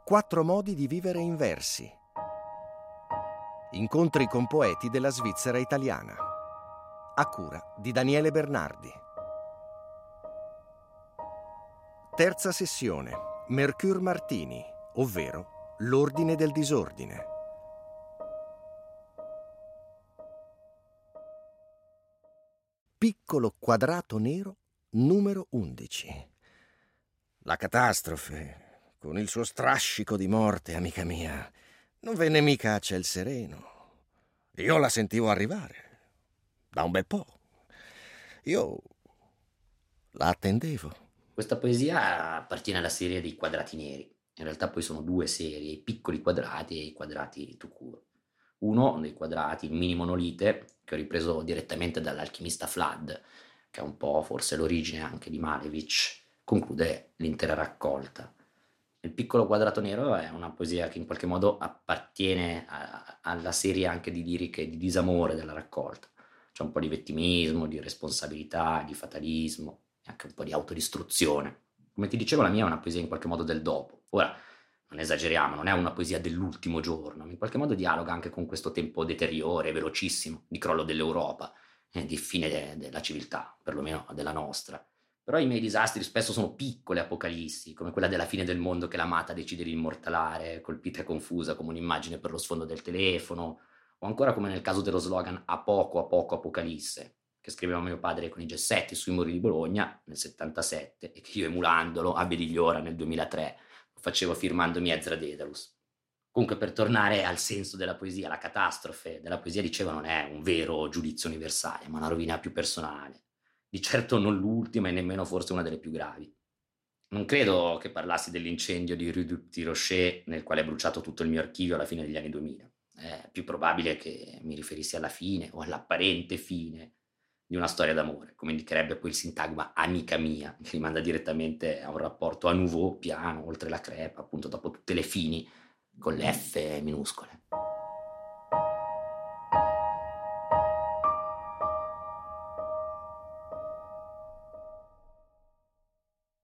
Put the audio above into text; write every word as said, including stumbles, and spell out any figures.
Quattro modi di vivere in versi. Incontri con poeti della Svizzera italiana. A cura di Daniele Bernardi. Terza sessione. Mercure Martini, ovvero l'ordine del disordine. Piccolo quadrato nero numero undici. La catastrofe, con il suo strascico di morte, amica mia, non venne mica a ciel sereno. Io la sentivo arrivare da un bel po'. Io la attendevo. Questa poesia appartiene alla serie dei quadrati neri. In realtà poi sono due serie, i piccoli quadrati e i quadrati tout court. Uno dei quadrati, il mini monolite, che ho ripreso direttamente dall'alchimista Flood, che è un po' forse l'origine anche di Malevich, conclude l'intera raccolta. Il piccolo quadrato nero è una poesia che in qualche modo appartiene a, alla serie anche di liriche di disamore della raccolta. C'è un po' di vittimismo, di responsabilità, di fatalismo e anche un po' di autodistruzione. Come ti dicevo, la mia è una poesia in qualche modo del dopo. Ora, non esageriamo, non è una poesia dell'ultimo giorno, ma in qualche modo dialoga anche con questo tempo deteriore, velocissimo, di crollo dell'Europa, eh, di fine de- della civiltà, perlomeno della nostra. Però i miei disastri spesso sono piccole apocalissi, come quella della fine del mondo che l'amata decide di immortalare, colpita e confusa come un'immagine per lo sfondo del telefono, o ancora come nel caso dello slogan "a poco a poco apocalisse", che scriveva mio padre con i gessetti sui muri di Bologna nel settantasette e che io, emulandolo a Bedigliora nel duemilatré, lo facevo firmandomi Ezra Dedalus. Comunque, per tornare al senso della poesia, la catastrofe della poesia, dicevo, non è un vero giudizio universale, ma una rovina più personale. Di certo non l'ultima e nemmeno forse una delle più gravi. Non credo che parlassi dell'incendio di Rue du Petit Rocher nel quale è bruciato tutto il mio archivio alla fine degli anni duemila. È più probabile che mi riferissi alla fine o all'apparente fine di una storia d'amore, come indicherebbe poi il sintagma amica mia, che rimanda direttamente a un rapporto à nouveau piano, oltre la crepa, appunto dopo tutte le fini, con le F minuscole.